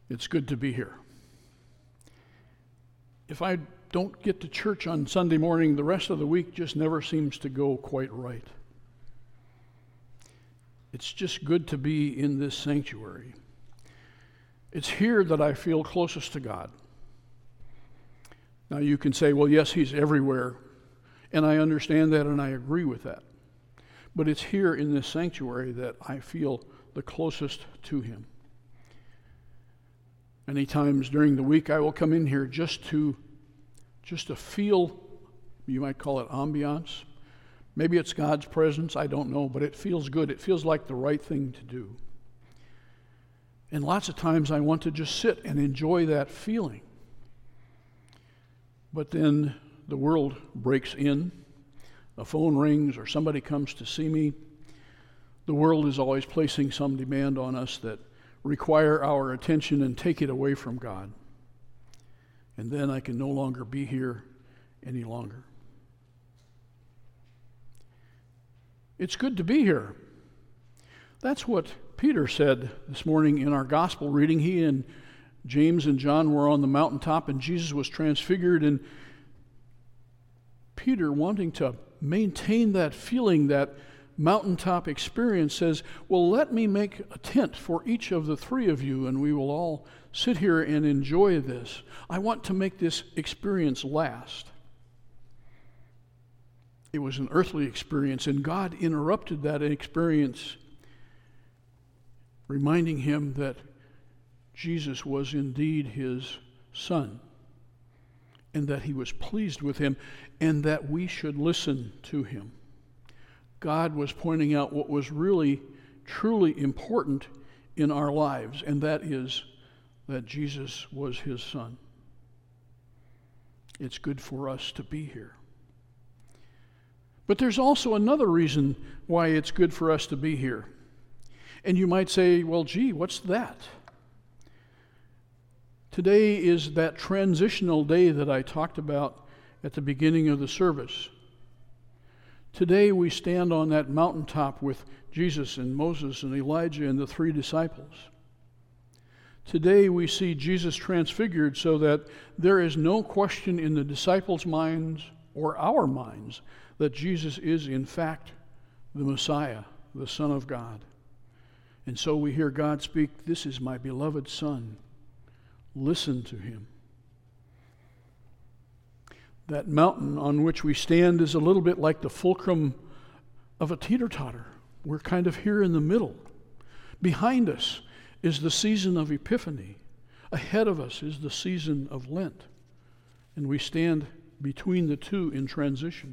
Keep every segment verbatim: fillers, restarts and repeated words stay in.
It's good to be here. If I don't get to church on Sunday morning, the rest of the week just never seems to go quite right. It's just good to be in this sanctuary. It's here that I feel closest to God. Now you can say, well, yes, he's everywhere, and I understand that and I agree with that. But it's here in this sanctuary that I feel the closest to him. Many times during the week I will come in here just to just to feel, you might call it ambiance. Maybe it's God's presence, I don't know, but it feels good. It feels like the right thing to do. And lots of times I want to just sit and enjoy that feeling. But then the world breaks in, a phone rings, or somebody comes to see me. The world is always placing some demand on us that require our attention and take it away from God. And then I can no longer be here any longer. It's good to be here. That's what Peter said this morning in our gospel reading. He and James and John were on the mountaintop and Jesus was transfigured, and Peter, wanting to maintain that feeling, that mountaintop experience, says, well, let me make a tent for each of the three of you and we will all sit here and enjoy this. I want to make this experience last. It was an earthly experience, and God interrupted that experience, reminding him that Jesus was indeed his son, and that he was pleased with him, and that we should listen to him. God was pointing out what was really, truly important in our lives, and that is that Jesus was his son. It's good for us to be here. But there's also another reason why it's good for us to be here. And you might say, well, gee, what's that? Today is that transitional day that I talked about at the beginning of the service. Today we stand on that mountaintop with Jesus and Moses and Elijah and the three disciples. Today we see Jesus transfigured so that there is no question in the disciples' minds or our minds that Jesus is in fact the Messiah, the Son of God. And so we hear God speak, "This is my beloved Son. Listen to him." That mountain on which we stand is a little bit like the fulcrum of a teeter-totter. We're kind of here in the middle. Behind us is the season of Epiphany. Ahead of us is the season of Lent. And we stand between the two in transition.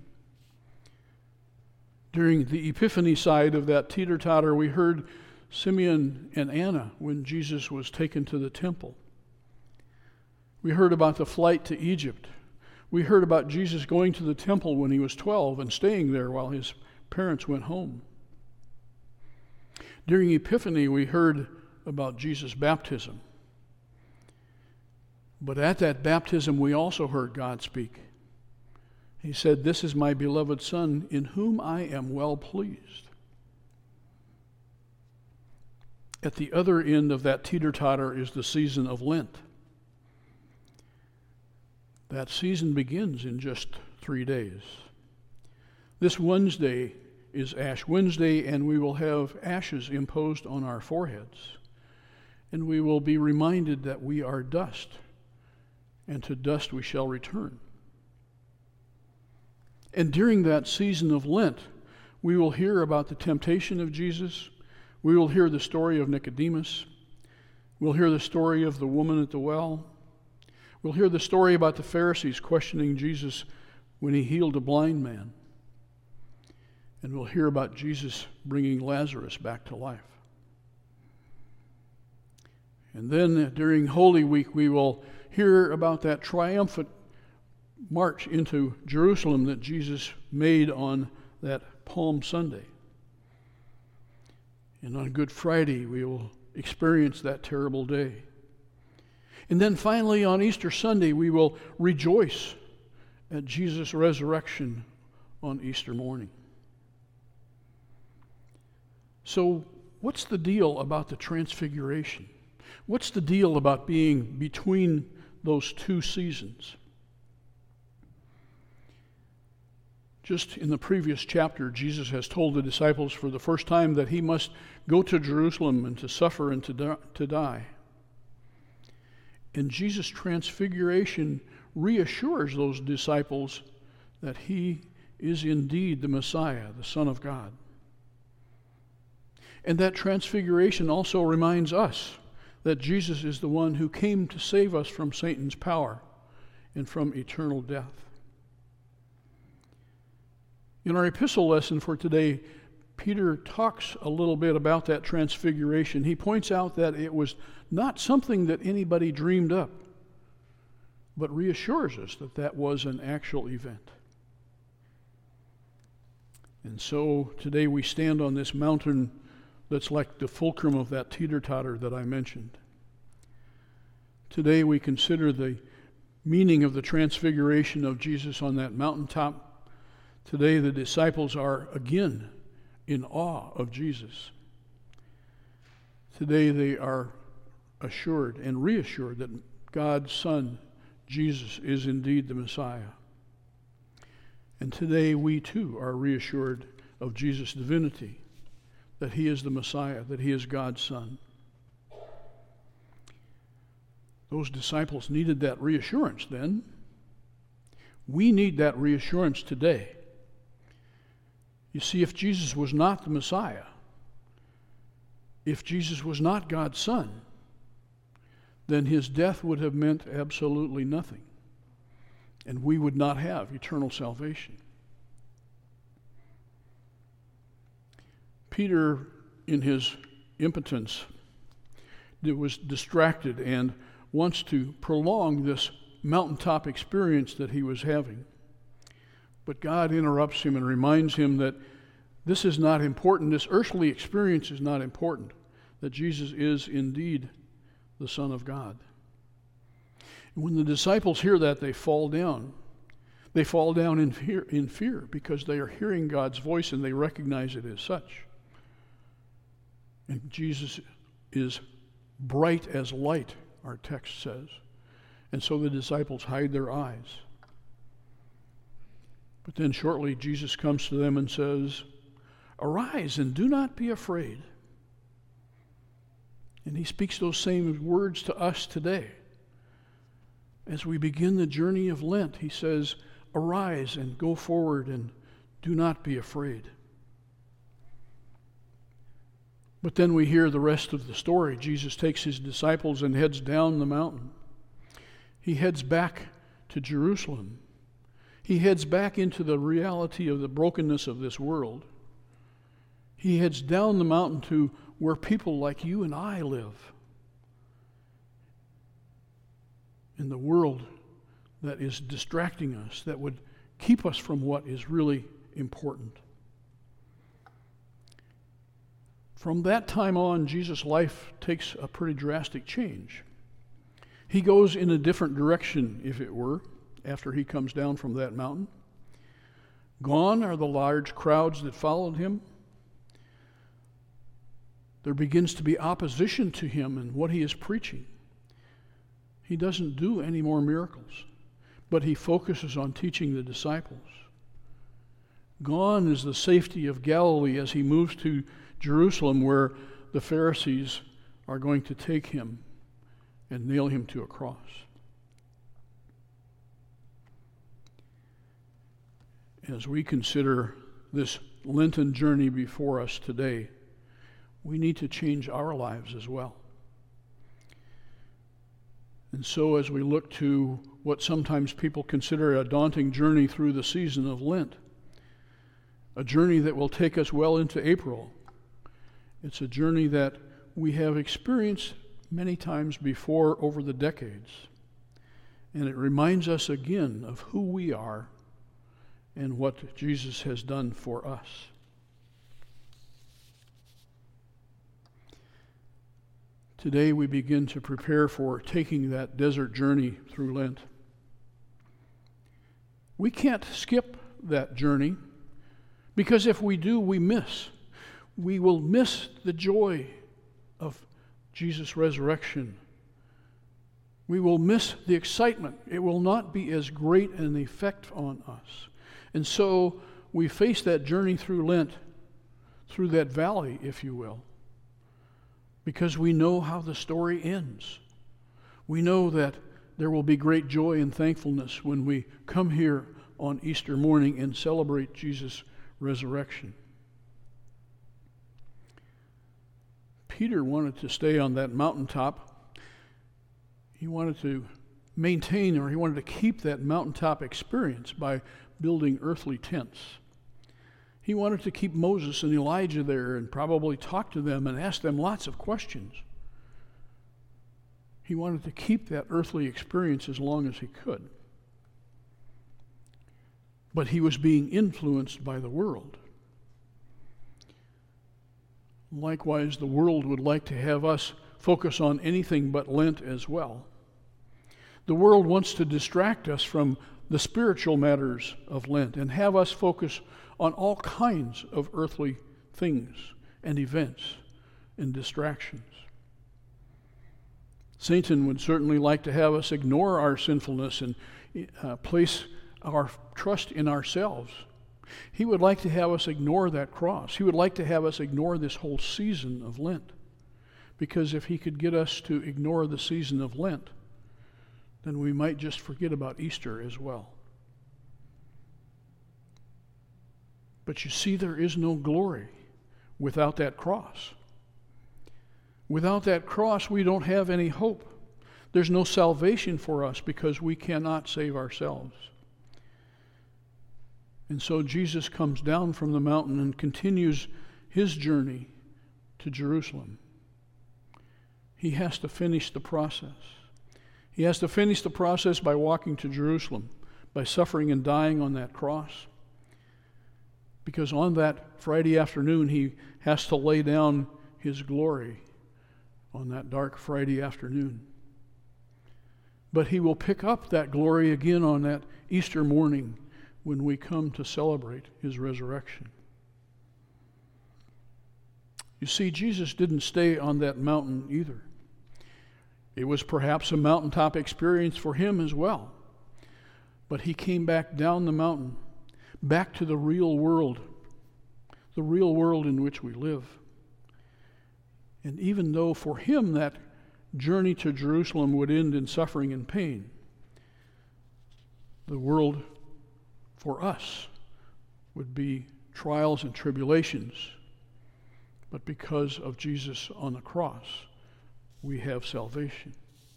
During the Epiphany side of that teeter-totter, we heard Simeon and Anna when Jesus was taken to the temple. We heard about the flight to Egypt. We heard about Jesus going to the temple when he was twelve and staying there while his parents went home. During Epiphany, we heard about Jesus' baptism. But at that baptism, we also heard God speak. He said, "This is my beloved Son, in whom I am well pleased." At the other end of that teeter-totter is the season of Lent. That season begins in just three days. This Wednesday is Ash Wednesday, and we will have ashes imposed on our foreheads. And we will be reminded that we are dust, and to dust we shall return. And during that season of Lent, we will hear about the temptation of Jesus. We will hear the story of Nicodemus. We'll hear the story of the woman at the well. We'll hear the story about the Pharisees questioning Jesus when he healed a blind man. And we'll hear about Jesus bringing Lazarus back to life. And then during Holy Week, we will hear about that triumphant march into Jerusalem that Jesus made on that Palm Sunday. And on Good Friday, we will experience that terrible day. And then finally, on Easter Sunday, we will rejoice at Jesus' resurrection on Easter morning. So, what's the deal about the Transfiguration? What's the deal about being between those two seasons? Just in the previous chapter, Jesus has told the disciples for the first time that he must go to Jerusalem and to suffer and to die. To die. And Jesus' transfiguration reassures those disciples that he is indeed the Messiah, the Son of God. And that transfiguration also reminds us that Jesus is the one who came to save us from Satan's power and from eternal death. In our epistle lesson for today, Peter talks a little bit about that transfiguration. He points out that it was not something that anybody dreamed up, but reassures us that that was an actual event. And so today we stand on this mountain that's like the fulcrum of that teeter-totter that I mentioned. Today we consider the meaning of the transfiguration of Jesus on that mountaintop. Today the disciples are again in awe of Jesus. Today they are assured and reassured that God's Son, Jesus, is indeed the Messiah. And today we too are reassured of Jesus' divinity, that he is the Messiah, that he is God's Son. Those disciples needed that reassurance then. We need that reassurance today. You see, if Jesus was not the Messiah, if Jesus was not God's Son, then his death would have meant absolutely nothing, and we would not have eternal salvation. Peter, in his impotence, was distracted and wants to prolong this mountaintop experience that he was having. But God interrupts him and reminds him that this is not important. This earthly experience is not important, that Jesus is indeed the Son of God. And when the disciples hear that, they fall down. They fall down in fear, in fear because they are hearing God's voice and they recognize it as such. And Jesus is bright as light, our text says. And so the disciples hide their eyes. But then shortly Jesus comes to them and says, "Arise and do not be afraid." And he speaks those same words to us today. As we begin the journey of Lent, he says, "Arise and go forward and do not be afraid." But then we hear the rest of the story. Jesus takes his disciples and heads down the mountain. He heads back to Jerusalem. He heads back into the reality of the brokenness of this world. He heads down the mountain to where people like you and I live. In the world that is distracting us, that would keep us from what is really important. From that time on, Jesus' life takes a pretty drastic change. He goes in a different direction, if it were, after he comes down from that mountain. Gone are the large crowds that followed him. There begins to be opposition to him and what he is preaching. He doesn't do any more miracles, but he focuses on teaching the disciples. Gone is the safety of Galilee as he moves to Jerusalem, where the Pharisees are going to take him and nail him to a cross. As we consider this Lenten journey before us today, we need to change our lives as well. And so as we look to what sometimes people consider a daunting journey through the season of Lent, a journey that will take us well into April, it's a journey that we have experienced many times before over the decades. And it reminds us again of who we are and what Jesus has done for us. Today we begin to prepare for taking that desert journey through Lent. We can't skip that journey, because if we do, we miss. We will miss the joy of Jesus' resurrection, we will miss the excitement. It will not be as great an effect on us. And so we face that journey through Lent, through that valley, if you will, because we know how the story ends. We know that there will be great joy and thankfulness when we come here on Easter morning and celebrate Jesus' resurrection. Peter wanted to stay on that mountaintop. He wanted to maintain, or he wanted to keep that mountaintop experience by building earthly tents. He wanted to keep Moses and Elijah there and probably talk to them and ask them lots of questions. He wanted to keep that earthly experience as long as he could. But he was being influenced by the world. Likewise, the world would like to have us focus on anything but Lent as well. The world wants to distract us from the spiritual matters of Lent and have us focus on all kinds of earthly things and events and distractions. Satan would certainly like to have us ignore our sinfulness and uh, place our trust in ourselves. He would like to have us ignore that cross. He would like to have us ignore this whole season of Lent. Because if he could get us to ignore the season of Lent, then we might just forget about Easter as well. But you see, there is no glory without that cross. Without that cross, we don't have any hope. There's no salvation for us because we cannot save ourselves. And so Jesus comes down from the mountain and continues his journey to Jerusalem. He has to finish the process. He has to finish the process by walking to Jerusalem, by suffering and dying on that cross. Because on that Friday afternoon, he has to lay down his glory on that dark Friday afternoon. But he will pick up that glory again on that Easter morning when we come to celebrate his resurrection. You see, Jesus didn't stay on that mountain either. It was perhaps a mountaintop experience for him as well. But he came back down the mountain, back to the real world, the real world in which we live. And even though for him that journey to Jerusalem would end in suffering and pain, the world for us would be trials and tribulations. But because of Jesus on the cross, we have salvation.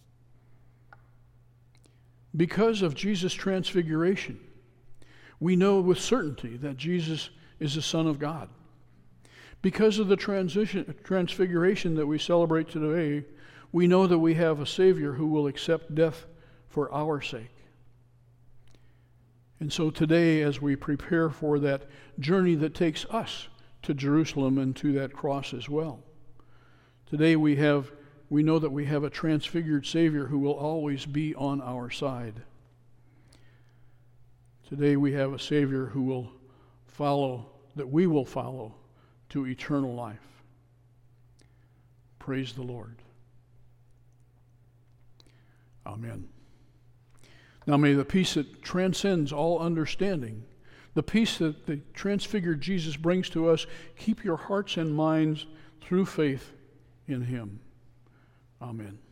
Because of Jesus' transfiguration, we know with certainty that Jesus is the Son of God. Because of the transition, transfiguration that we celebrate today, we know that we have a Savior who will accept death for our sake. And so today, as we prepare for that journey that takes us to Jerusalem and to that cross as well, today we have we know that we have a transfigured Savior who will always be on our side. Today we have a Savior who will follow, that we will follow to eternal life. Praise the Lord. Amen. Now may the peace that transcends all understanding, the peace that the transfigured Jesus brings to us, keep your hearts and minds through faith in him. Amen.